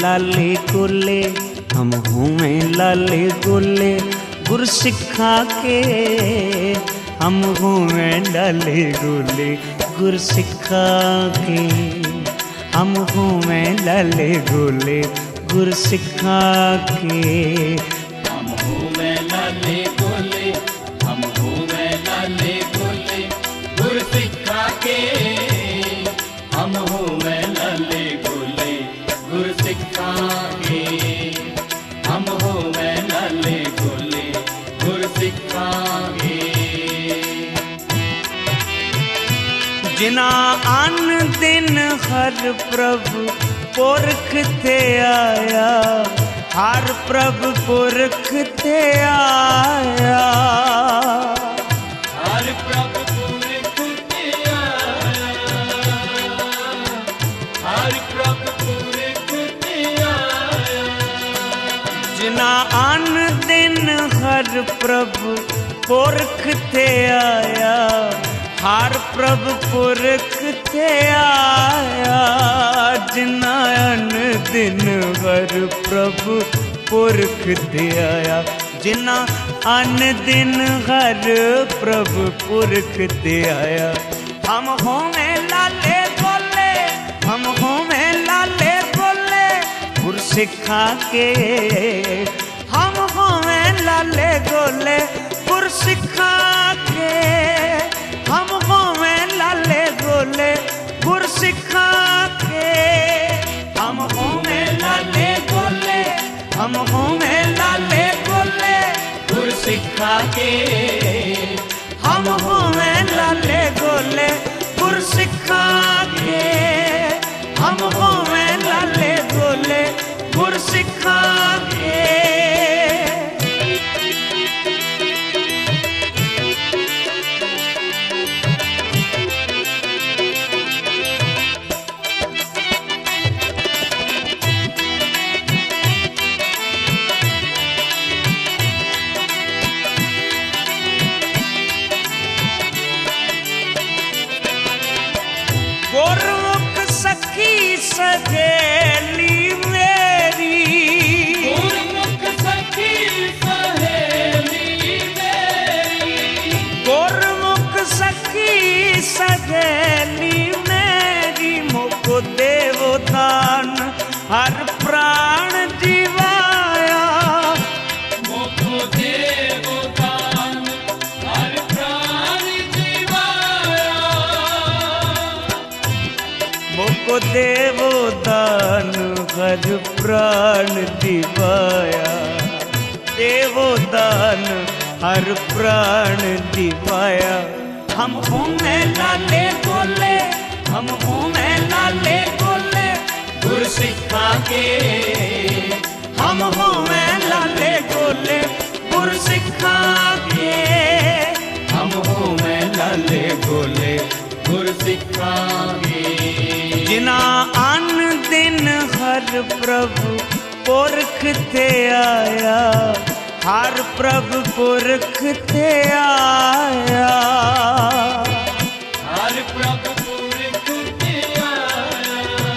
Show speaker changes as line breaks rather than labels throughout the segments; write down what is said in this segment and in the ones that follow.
लाले गोले, हम होवे लाले गोले, गुरसिखा के हम होवे लाले गोले, गुरसिखा के हम होवे लाले गोले, गुरसिखा के
हम होवे लाले गोले, हम होवे लाले गोले, गुरसिखा के हम होवे लाले गोले, गुरसिखा के हम होवे लाले गोले, गुरसिखा के।
जिना आन दिन हर प्रभु पुरख ते आया, हर प्रभु पुरख ते आया,
हर प्रभु पुरख ते आया, हर प्रभु पुरख ते आया।
जिना आन दिन हर प्रभु पुरख ते आया, हर प्रभु पुरख ते आया, जिना अन दिन हर प्रभु पुरख ते आया, जिना अन दिन हर प्रभु पुरख ते आया। हम होवे लाले गोले, हम होवे लाले गोले, गुरसिखा के हम होवे लाले गोले, गुरसिखा के हम होवे लाले गोले, गुरसिखा के हम होवे लाले गोले, हम होवे लाले गोले,
गुरसिखा के
हम होवे लाले गोले, गुरसिखा के हम होवे लाले गोले, गुरसिखा के। गुरमुख सखी सहेली मेरी,
गुरमुख सखी सहेली मेरी,
गुरमुख सखी सहेली मेरी, मुको देवो दान हर प्राण दिवाया,
मुको देवो दान हर प्राण दिवाया,
मुको देवो दान हर प्राण दिवाया, देवो दान हर प्राण दिवाया। हम होवे लाले गोले, हम होवे लाले गोले,
गुरसिखा के
हम होवे लाले गोले, गुरसिखा के
हम होवे लाले गोले, गुरसिखा के।
जिना आन दिन हर प्रभु पुरख ते आया, हर प्रभु पुरख ते आया,
हर प्रभु पुरख ते आया,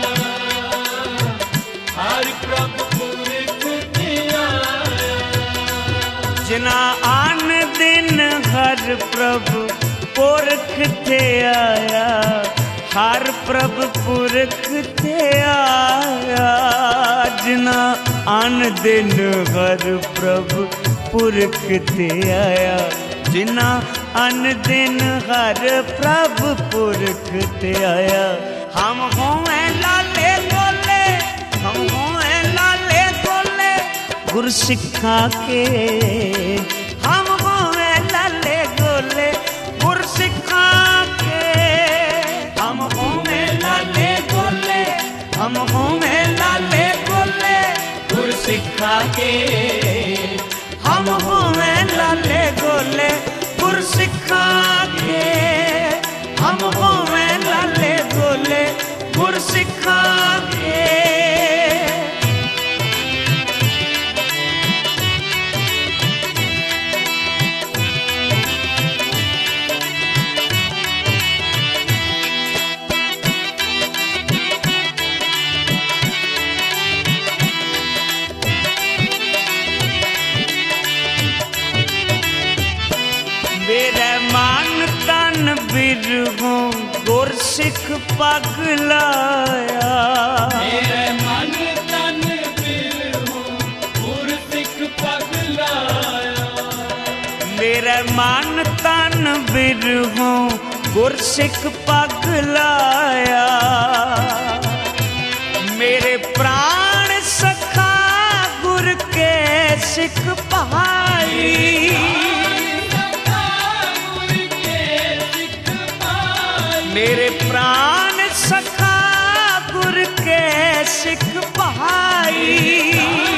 हर प्रभु पुरख ते आया।
जिना आन दिन हर प्रभु पुरख ते आया, हर प्रभु पुरख ते आया, जिना आन दिन हर प्रभु पुरख ते आया, जिना अन दिन हर प्रभु पुरख ते आया। हम होवे लाले गोले, हम होवे लाले गोले, गुरसिखा के हम होवे लाले गोले, गुरसिखा के हम होवे लाले गोले, हम होवे लाले गोले,
गुरसिखा के
हम होवे लाले गोले, गुरसिखा के हम होवे लाले गोले, गुरसिखा के। ਗੁਰਸਿੱਖ ਪਗਲਾਇਆ।
ਮੇਰੇ ਮਨ ਤਨ ਬਿਰਹੂ ਗੁਰਸਿੱਖ ਪਗਲਾਇਆ।
ਮੇਰੇ ਮਨ ਤਨ ਬਿਰਹੂ ਗੁਰਸਿੱਖ ਪਗਲਾਇਆ। ਮੇਰੇ ਪ੍ਰਾਣ ਸਖਾ ਗੁਰ ਕੇ ਸਿੱਖ ਭਾਈ। मेरे प्राण सखा गुर के सिख भाई।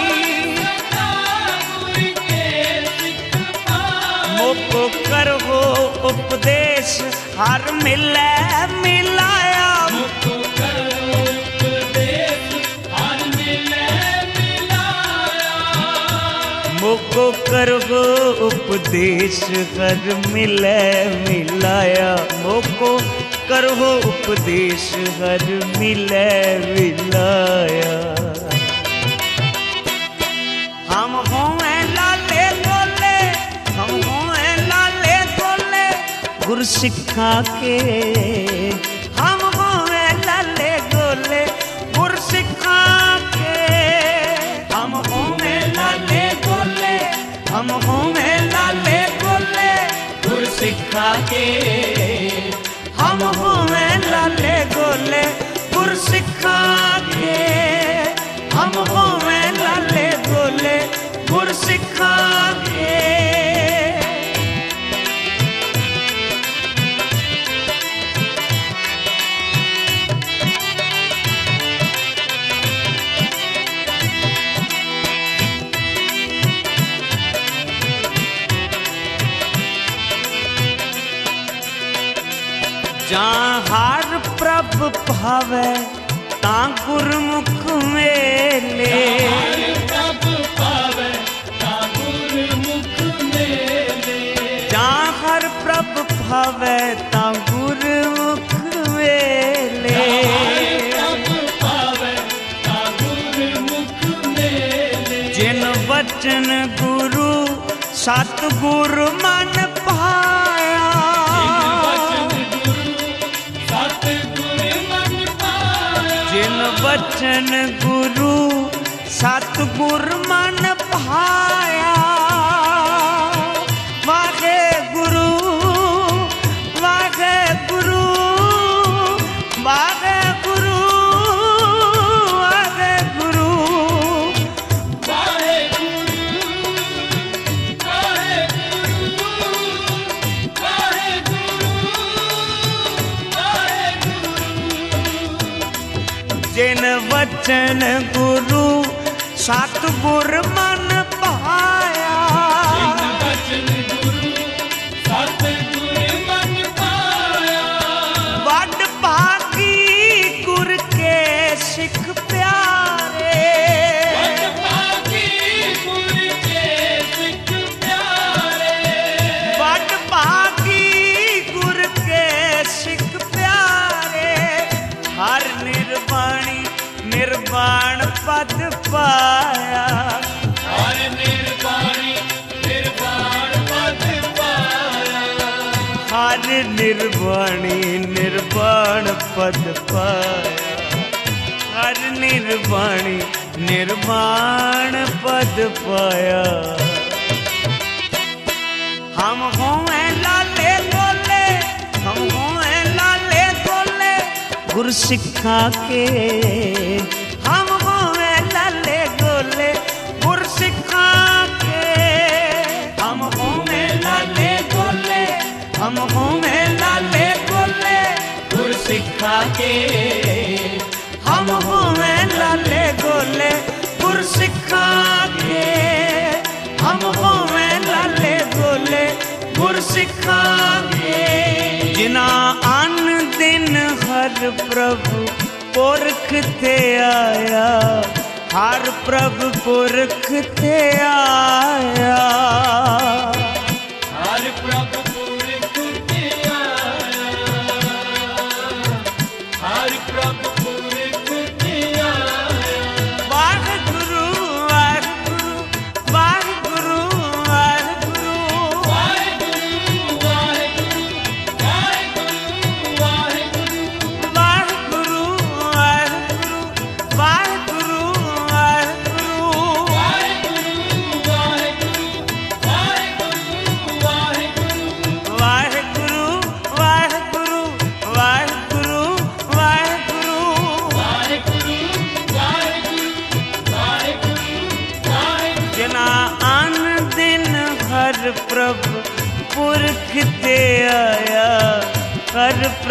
मोको करो उपदेश हर मिलै मिलाया।
मोको करो उपदेश हर मिलै मिलाया।
मोको करो उपदेश हर मिलै मिलाया। मोको करो उपदेश हर मिलै मिलाया। हम हों लाले गोले, हम हों लाले गोले गुरसिखा के। हम हों लाले गोले गुरसिखा के। हम हों लाले गोले, हम हों लाले गोले गुरसिखा के। हम हों लाले गोले गुरसिखा के। हम हों लाले गोले गुरसिखा के। जां हर प्रभ भावै तां गुरमुख मेले।
प्रभ पावै तां गुरमुख मेले।
जां हर प्रभ भावै तां गुरमुख मेले।
प्रभ पावै तां गुरमुख मेले।
जिन वचन गुरु सतगुर मन पाया। जिन वचन गुरु सतगुर मन भाया। वाहे गुरु, वाहे गुरु, वाहे गुरु, वाहे गुरु,
वाहे गुरु, वाहे गुरु, वाहे गुरु, वाहे गुरु।
जिन वचन गुरु सतगुर मन पाया।
जिन वचन गुरु सतगुर मन पाया।
वड भागी गुर के सिख प्यारे।
वड भागी गुर के सिख प्यारे।
वड भागी गुर के सिख प्यारे। हर निर्वाणी निर्वाण पद पाया।
हर निर्वाणी निर्वाण पद पाया।
हर निर्वाणी निर्वाण पद पाया। हर निर्वाणी निर्वाण पद पाया। हम हों लाले गोले, हम हों लाले गोले गुरसिखा के। हम हों लाले गोले गुरसिखा के। हम हों लाले गोले, हम हों लाले गोले गुरसिखा के। हम हों लाले गोले गुरसिखा के। हम हों लाले गोले गुरसिखा के। जिना अन दिन हर प्रभु पुरख ते आया। हर प्रभु पुरख ते आया।
हर प्रभु पुरख ते आया। हर प्रभु पुरख ते आया।
वाहिगुरु वाहिगुरु वाहिगुरु वाहिगुरु।
वाहिगुरु वाहिगुरु वाहिगुरु वाहिगुरु।